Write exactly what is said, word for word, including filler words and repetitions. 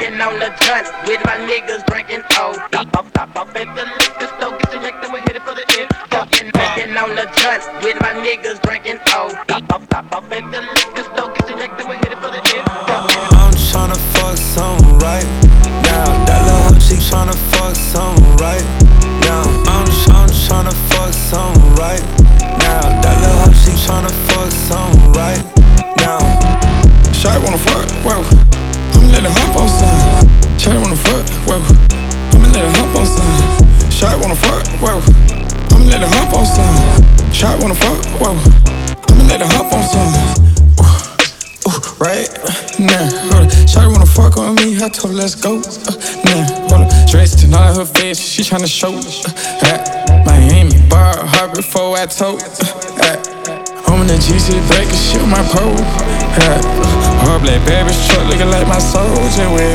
Smoking on the joint with my niggas drinking O. Stop off, stop off at the liquor store, get your neck, then we hit it for the end. Smoking, smoking on the joint with my niggas drinking O. Stop off, stop off at the liquor store, get your neck, then we hit it for the end. I'm tryna fuck something right now. That little hoe, she tryna fuck something right now. I'm, I'm tryna fuck something right now. That little hoe, she tryna fuck something right now. Shawty wanna fuck, whoa, I'ma let her hop on some. Shawty wanna fuck, whoa, I'ma let her hop on some. Shawty wanna fuck, whoa, I'ma let her hop on some. Shawty wanna fuck, whoa, I'ma let her hop on some. Ooh, right now, hold up. Shawty wanna fuck on me, I told her let's go. Uh, now, hold up. Dressed in all her face, she tryna show. Uh, at Miami, bar hard before I told. Uh, at I'm in the G C breaking shit with my pole. Yeah. All black baby's truck looking like my soldier with